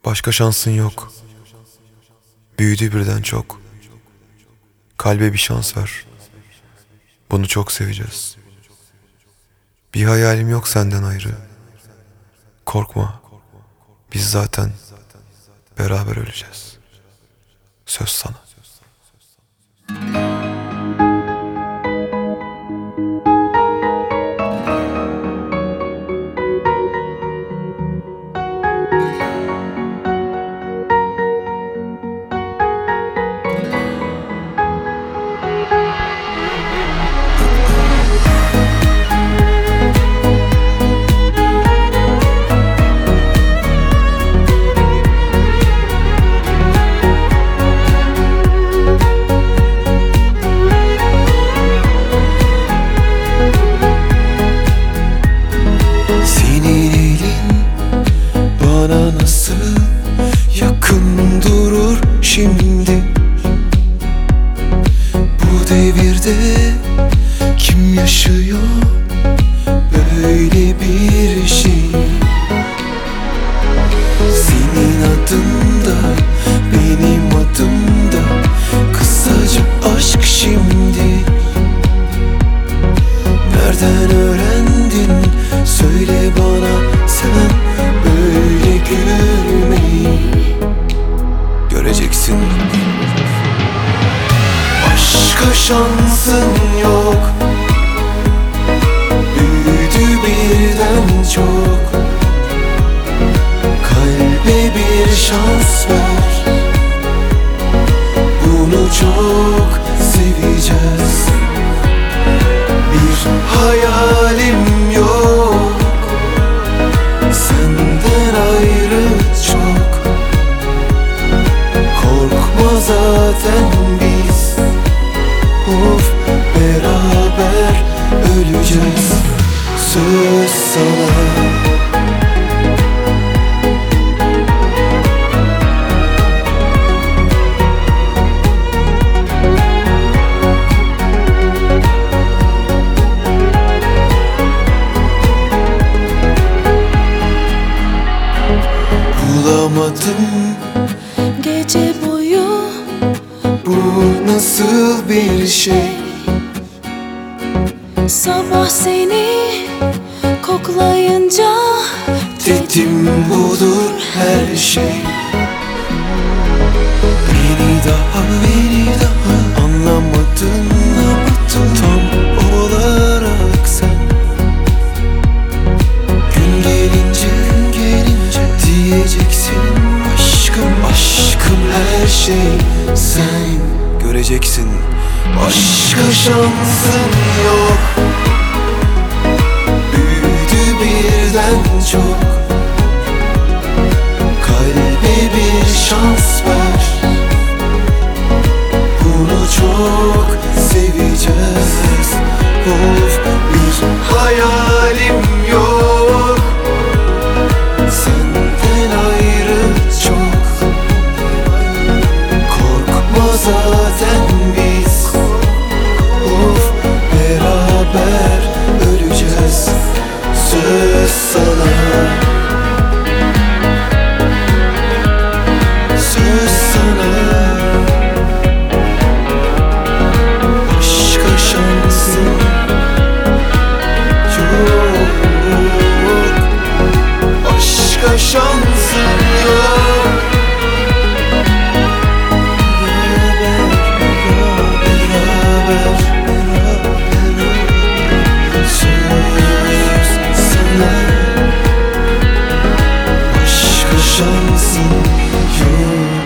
Başka şansın yok. Büyüdü birden çok. Kalbe bir şans ver. Bunu çok seveceğiz. Bir hayalim yok senden ayrı. Korkma. Biz zaten beraber öleceğiz. Söz sana. Nasıl yakın durur şimdi? Bu devirde kim yaşıyor böyle bir şey? Senin adın da benim adım da kısaca aşk şimdi. Nereden öğrendin söyle bana sen böyle gülmeyi? Göreceksin başka şansın yok. Büyüdü birden çok. Kalbe bir şans ver. Bunu çok seveceğiz. Bir hayalim yok senden ayrı çok. Korkma zaten biz of beraber öleceğiz. Söz sana. Bulamadım gece boyu, bu nasıl bir şey? sabah seni koklayınca Dedim budur her şey. Beni daha anlamadın tam olarak sen. Gün gelince diyeceksin aşkım her şey sen. Göreceksin başka şansın yok. Büyüdü birden çok. Kalbe bir şans ver. Bunu çok seveceğiz. Of bir hayalim yok senden ayrı çok. Korkma zaten biz of beraber öleceğiz. Söz sana. Söz sana. Başka şansın yok. Başka şansın yok. Beraber söz sana. Başka şansın yok.